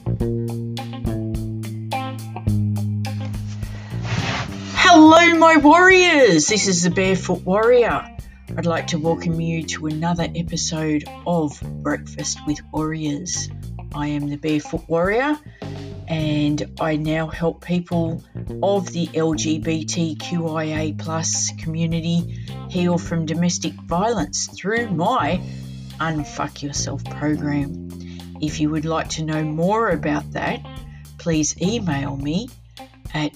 Hello, my warriors. This is the Barefoot Warrior. I'd like to welcome you to another episode of Breakfast with Warriors. I am the Barefoot Warrior, and I now help people of the LGBTQIA+ community heal from domestic violence through my Unfuck Yourself program. If you would like to know more about that, please email me at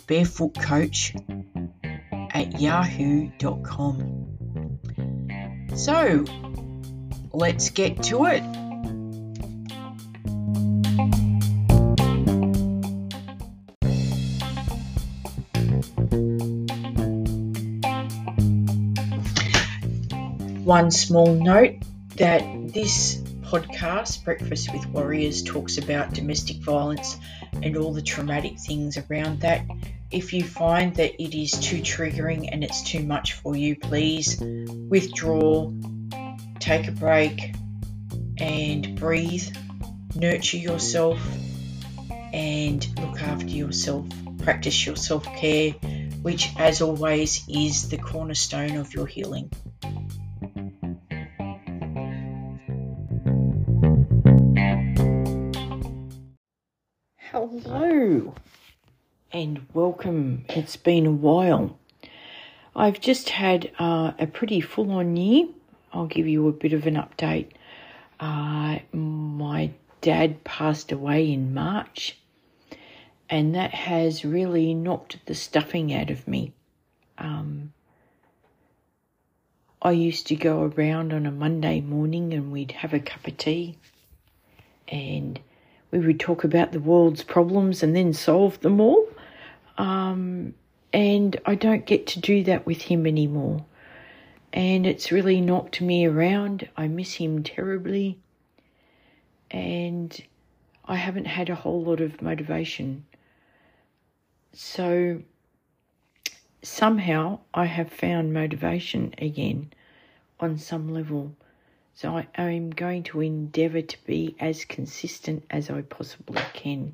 barefootcoach@yahoo.com. So, let's get to it. One small note that this podcast, Breakfast with Warriors, talks about domestic violence and all the traumatic things around that. If you find that it is too triggering and it's too much for you, please withdraw, take a break and breathe, nurture yourself and look after yourself. Practice your self-care, which as always is the cornerstone of your healing. Hello and welcome. It's been a while. I've just had a pretty full-on year. I'll give you a bit of an update. My dad passed away in March, and that has really knocked the stuffing out of me. I used to go around on a Monday morning and we'd have a cup of tea and we would talk about the world's problems and then solve them all. And I don't get to do that with him anymore. And it's really knocked me around. I miss him terribly. And I haven't had a whole lot of motivation. So somehow I have found motivation again on some level. So I'm going to endeavour to be as consistent as I possibly can.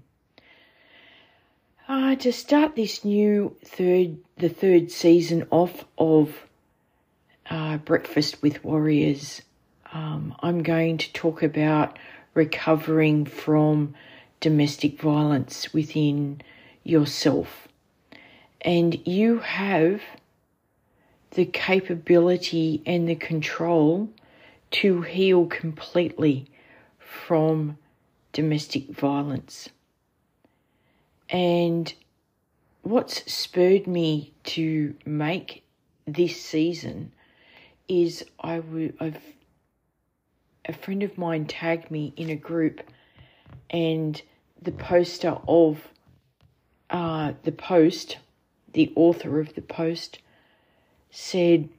To start this new the third season off of Breakfast with Warriors, I'm going to talk about recovering from domestic violence within yourself. And you have the capability and the control to heal completely from domestic violence. And what's spurred me to make this season is a friend of mine tagged me in a group, and the poster of the post, the author of the post, said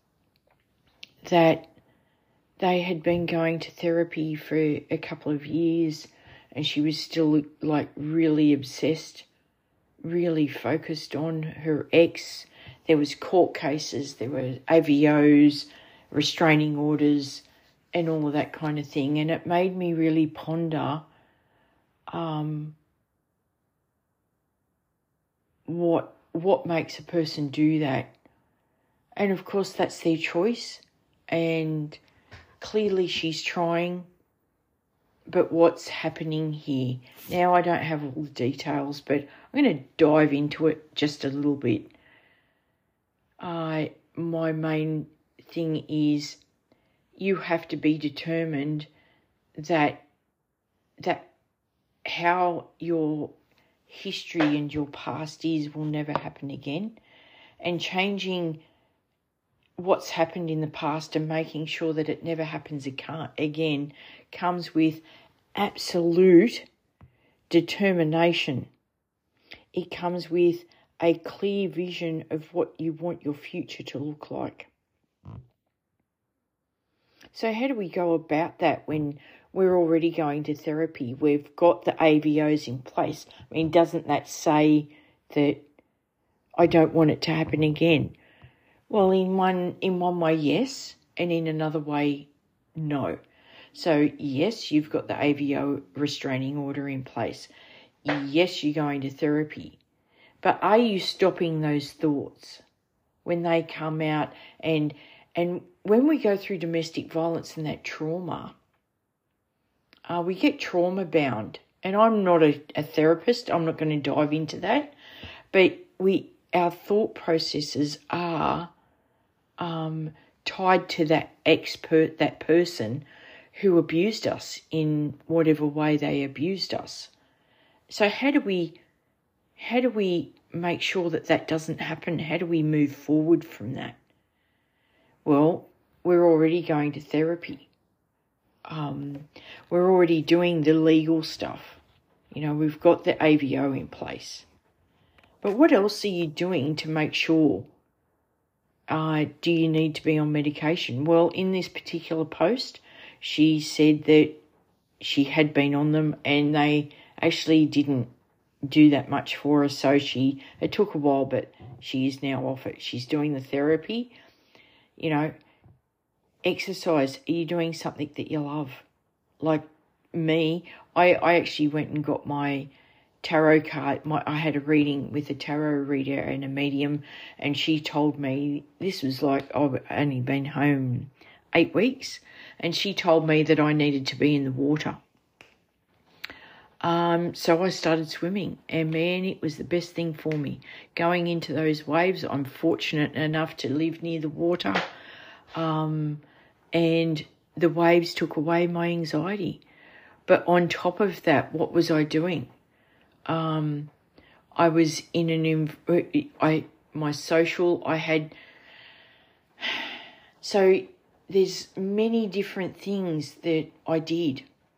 that they had been going to therapy for a couple of years and she was still really obsessed, really focused on her ex. There was court cases, there were AVOs, restraining orders and all of that kind of thing. And it made me really ponder what makes a person do that. And of course that's their choice, and clearly she's trying, but what's happening here? Now I don't have all the details, but I'm going to dive into it just a little bit. My main thing is you have to be determined that how your history and your past is will never happen again, and changing what's happened in the past and making sure that it never happens again comes with absolute determination. It comes with a clear vision of what you want your future to look like. So how do we go about that when we're already going to therapy? We've got the AVOs in place. I mean, doesn't that say that I don't want it to happen again? Well, in one way, yes, and in another way, no. So, yes, you've got the AVO restraining order in place. Yes, you're going to therapy. But are you stopping those thoughts when they come out? And when we go through domestic violence and that trauma, we get trauma bound. And I'm not a therapist. I'm not going to dive into that. But our thought processes are tied to that person who abused us in whatever way they abused us. So how do we make sure that doesn't happen? How do we move forward from that? Well, we're already going to therapy. We're already doing the legal stuff. We've got the AVO in place. But what else are you doing to make sure? Do you need to be on medication? Well, in this particular post, she said that she had been on them and they actually didn't do that much for her. So it took a while, but she is now off it. She's doing the therapy. Exercise. Are you doing something that you love? Like me, I actually went and got my tarot card. I had a reading with a tarot reader and a medium, and she told me, this was like, I've only been home 8 weeks, and she told me that I needed to be in the water. So I started swimming, and man, it was the best thing for me. Going into those waves, I'm fortunate enough to live near the water, and the waves took away my anxiety. But on top of that, what was I doing? I was in my social, so there's many different things that I did.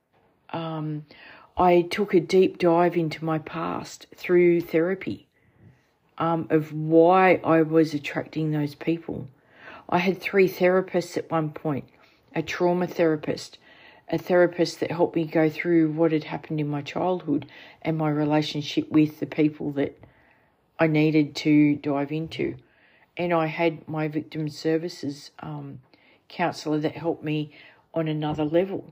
I took a deep dive into my past through therapy, of why I was attracting those people. I had 3 therapists at one point, a trauma therapist, a therapist that helped me go through what had happened in my childhood and my relationship with the people that I needed to dive into. And I had my victim services counsellor that helped me on another level.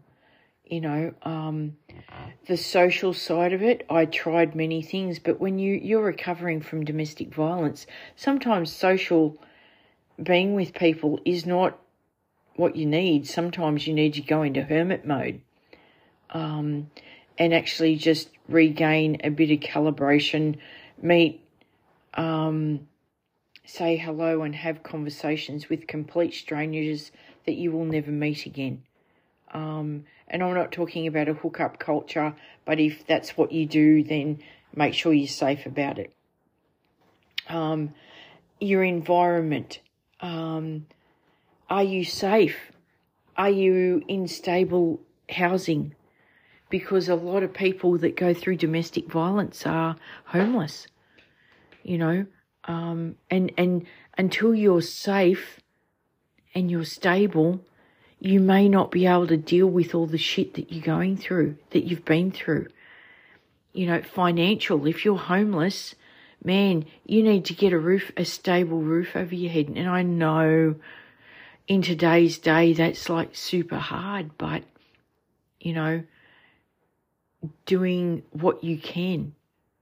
The social side of it, I tried many things, but when you're recovering from domestic violence, sometimes social being with people is not what you need. Sometimes you need to go into hermit mode and actually just regain a bit of calibration, meet, say hello and have conversations with complete strangers that you will never meet again. And I'm not talking about a hookup culture, but if that's what you do, then make sure you're safe about it. Your environment. Are you safe? Are you in stable housing? Because a lot of people that go through domestic violence are homeless, and until you're safe and you're stable, you may not be able to deal with all the shit that you're going through, that you've been through. Financial, if you're homeless, man, you need to get a stable roof over your head. And I know in today's day that's like super hard, but, doing what you can.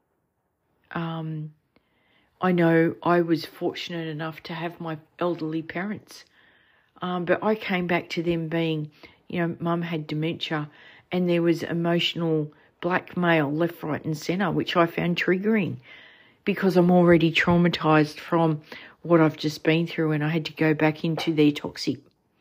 I know I was fortunate enough to have my elderly parents, but I came back to them being, Mum had dementia and there was emotional blackmail left, right and centre, which I found triggering because I'm already traumatised from what I've just been through, and I had to go back into their toxic,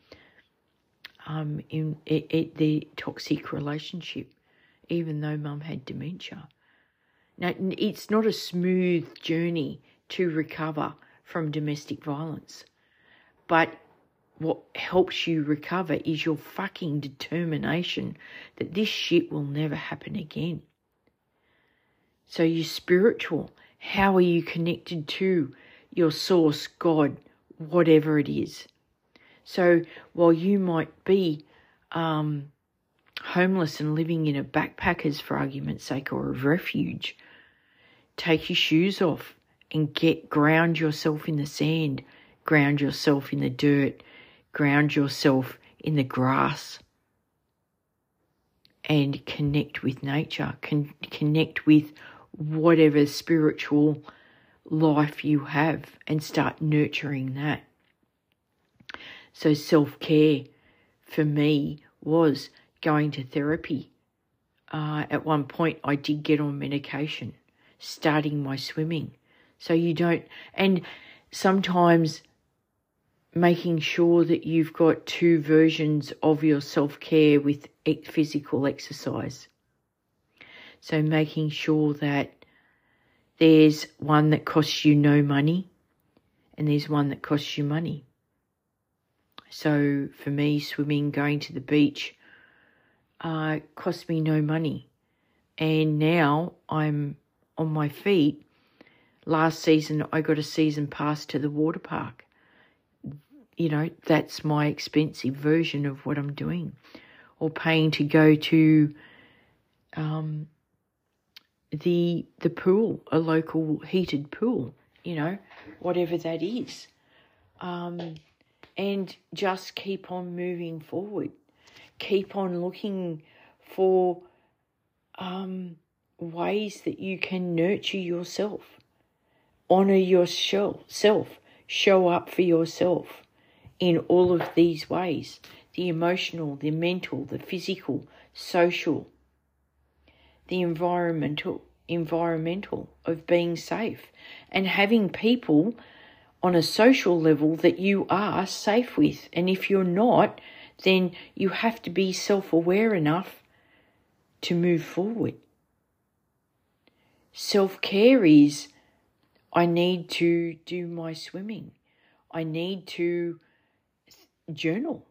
their toxic relationship, even though Mum had dementia. Now, it's not a smooth journey to recover from domestic violence, but what helps you recover is your fucking determination that this shit will never happen again. So you're spiritual. How are you connected to your source, God, whatever it is? So while you might be homeless and living in a backpackers, for argument's sake, or a refuge, take your shoes off and ground yourself in the sand, ground yourself in the dirt, ground yourself in the grass. and connect with nature, connect with whatever spiritual life you have and start nurturing that. So self-care for me was going to therapy. At one point I did get on medication, starting my swimming. So you don't, and sometimes making sure that you've got two versions of your self-care with physical exercise. So making sure that there's one that costs you no money and there's one that costs you money. So for me, swimming, going to the beach, cost me no money. And now I'm on my feet. Last season, I got a season pass to the water park. You know, that's my expensive version of what I'm doing. Or paying to go to the pool, a local heated pool, you know, whatever that is. And just keep on moving forward. Keep on looking for ways that you can nurture yourself. Honour yourself. Show up for yourself in all of these ways. The emotional, the mental, the physical, social, the environmental of being safe and having people on a social level that you are safe with. And if you're not, then you have to be self-aware enough to move forward. Self-care is, I need to do my swimming. I need to journal.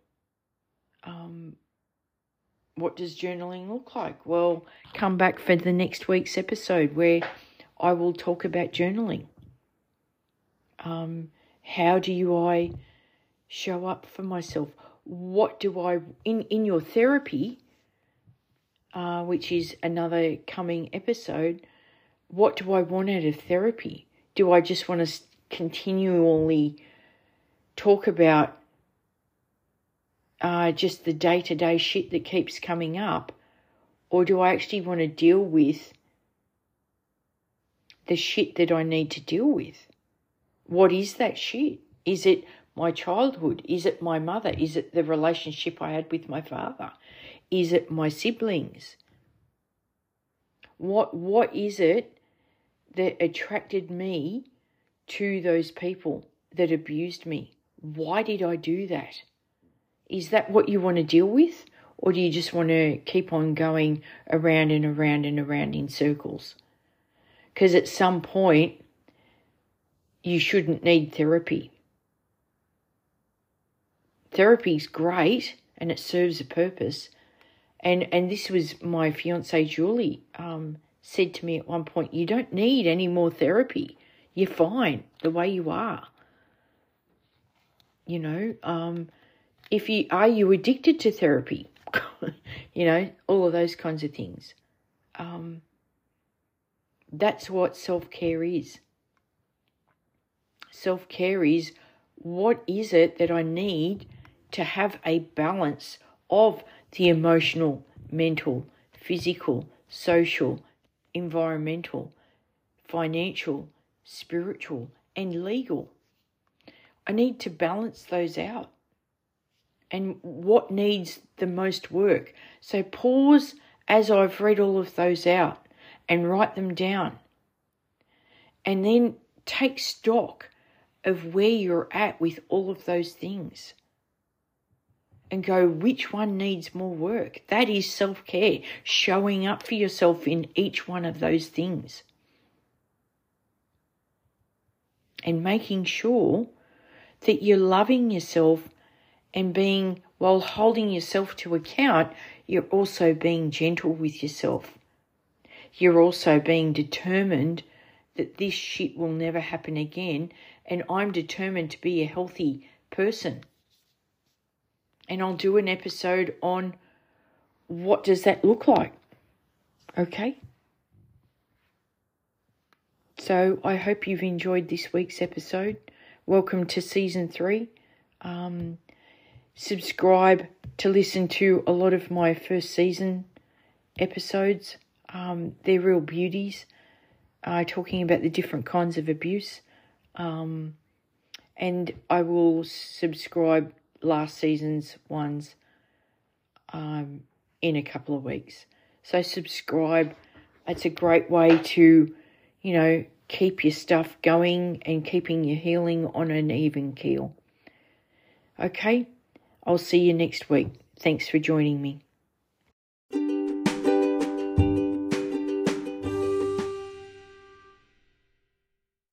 What does journaling look like? Well, come back for the next week's episode where I will talk about journaling. How do I show up for myself? What do I, in your therapy, which is another coming episode, what do I want out of therapy? Do I just want to continually talk about just the day-to-day shit that keeps coming up? Or do I actually want to deal with the shit that I need to deal with? What is that shit? Is it my childhood? Is it my mother? Is it the relationship I had with my father? Is it my siblings? What is it that attracted me to those people that abused me? Why did I do that? Is that what you want to deal with? Or do you just want to keep on going around and around and around in circles? Because at some point, you shouldn't need therapy. Therapy's great and it serves a purpose. And this was my fiancée, Julie, said to me at one point, you don't need any more therapy. You're fine the way you are. You know, are you addicted to therapy? You know, all of those kinds of things. That's what self-care is. Self-care is, what is it that I need to have a balance of the emotional, mental, physical, social, environmental, financial, spiritual, and legal. I need to balance those out. And what needs the most work? So pause as I've read all of those out and write them down. And then take stock of where you're at with all of those things. And go, which one needs more work? That is self-care, showing up for yourself in each one of those things. And making sure that you're loving yourself and being, while holding yourself to account, you're also being gentle with yourself. You're also being determined that this shit will never happen again, and I'm determined to be a healthy person. And I'll do an episode on what does that look like. Okay? So I hope you've enjoyed this week's episode. Welcome to season 3. Subscribe to listen to a lot of my first season episodes. They're real beauties, talking about the different kinds of abuse. And I will subscribe last season's ones in a couple of weeks. So subscribe. It's a great way to, keep your stuff going and keeping your healing on an even keel. Okay, I'll see you next week. Thanks for joining me.